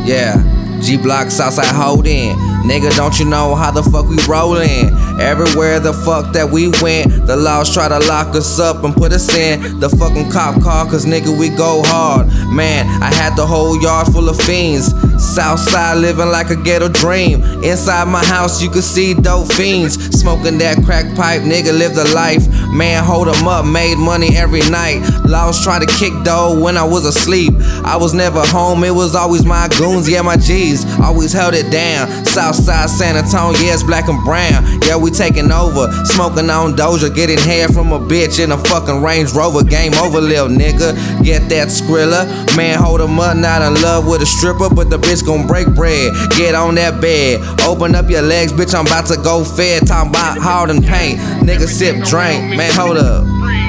Yeah, G-Block, Southside, hold in. Nigga, don't you know how the fuck we rollin'? Everywhere the fuck that we went, the laws try to lock us up and put us in the fucking cop car, cause nigga, we go hard. Man, I had the whole yard full of fiends. Southside living like a ghetto dream. Inside my house, you could see dope fiends. Smoking that crack pipe, nigga, live the life. Man, hold 'em up, made money every night. Laws try to kick dough when I was asleep. I was never home, it was always my goons, yeah, my G's. Always held it down. Southside San Antonio, yeah, it's black and brown. Yeah, we taking over. Smoking on Doja, getting hair from a bitch in a fucking Range Rover. Game over, lil' nigga. Get that Skrilla. Man, hold 'em up, not in love with a stripper, but the bitch gon' break bread. Get on that bed. Open up your legs, bitch, I'm about to go fed. Talking about hard and paint. Nigga sip drink. Man, hold up.